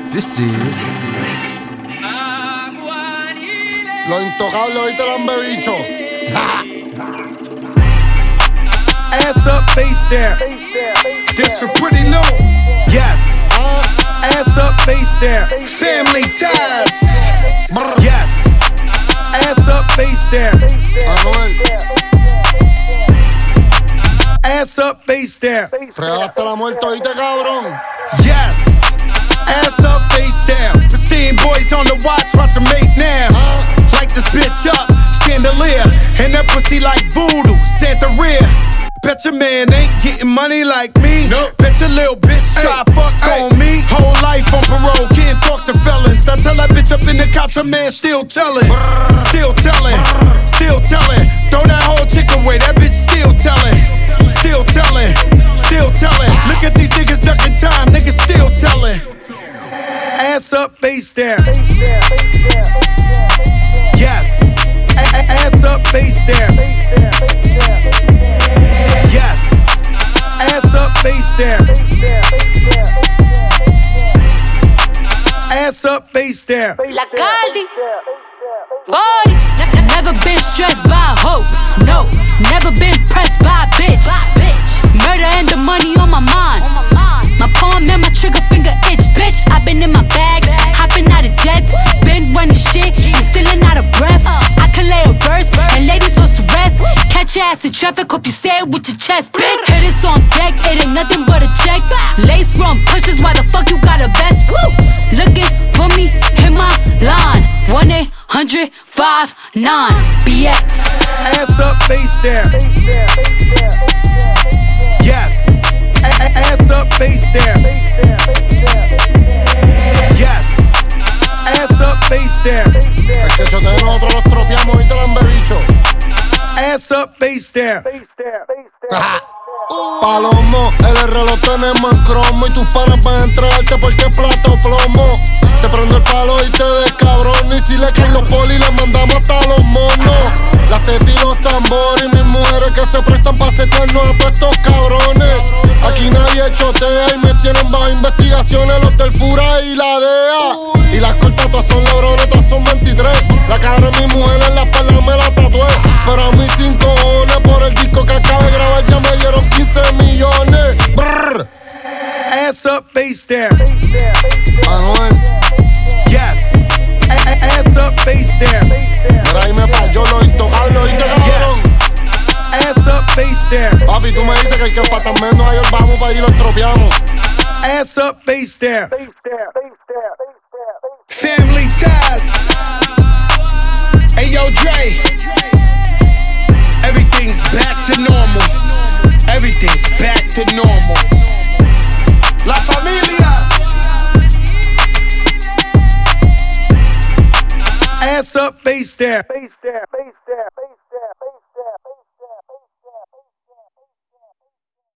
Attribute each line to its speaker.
Speaker 1: This is
Speaker 2: Los Intocables, ¿oíste el hambebicho?
Speaker 3: Ass up, face down. This for Pretty Lou. Yes. Ass up, face down. Family ties. Yes. Ass up, face down.
Speaker 2: Manuel,
Speaker 3: Ass up, face down.
Speaker 2: regalaste la muerte, ¿oíste, cabrón?
Speaker 3: Yes. Ass up, face down. Pristine boys on the watch her mate now. Light this bitch up, chandelier. And that pussy like voodoo, Santeria. Bet your man ain't getting money like me. Nope. Bet your little bitch try fuck on me. Whole life on parole, can't talk to felons. Now tell that bitch up in the cops, her man still telling. Still telling, still telling. Throw that whole chick away, that bitch still telling. Still telling, still telling. Look at these niggas ducking time, niggas still telling. Ass up, face down. Yes. Ass up, face down. Yes. Ass up, face down. Ass up, face down.
Speaker 4: La Caldi, body. Never been stressed by a hoe. No, never been pressed by a bitch. Murder and the money on my mind. My palm and my trigger finger itch, bitch. I been in my bag, hopping out of jets. Been running shit, and stealing out of breath. I can lay a verse, and ladies on rest. Catch your ass in traffic, hope you say it with your chest, bitch. Hit this on deck, it ain't nothing but a check. Lace run pushes, why the fuck you got a vest? Woo! Looking for me, hit my line. 1-800-59 BX.
Speaker 3: Ass up, face down. Yes. Ass up, face down. Yes. Ass up, face down.
Speaker 2: El que yo te nosotros los tropeamos, ¿oíste el hambebicho?
Speaker 3: Ass up, face down.
Speaker 2: Palomo, el R lo tenemos en cromo y tus panas van a entregarte porque es plato plomo. Te prendo el palo y te descabrón. Y si le caen los polis, les mandamos hasta los monos. Las tetas y los tambores y mis mujeres que se prestan para setearnos a todos estos cabrones. Aquí nadie chotea y me tienen bajo investigaciones los del FURA y la DEA. Y las cortas todas son lebrones, todas son 23. La cara de mi mujer en la espalda me la tatué. Pero a mí 5 cojones por el disco que acabo de grabar ya me dieron 15 millones. Brrr.
Speaker 3: Ass up, face down.
Speaker 2: Manuel,
Speaker 3: Yes. Ass up, face down.
Speaker 2: pero ahí me falló los intocables, ¿oíste, cabrón?
Speaker 3: Yes. Ass up, face down.
Speaker 2: Papi, tú me dices que el que falta menos ayer vamos para allí los tropeamos.
Speaker 3: Ass up, face down. Family ties. Hey, yo, Dre. Everything's back to normal. Everything's back to normal. La familia. Ass up, face down.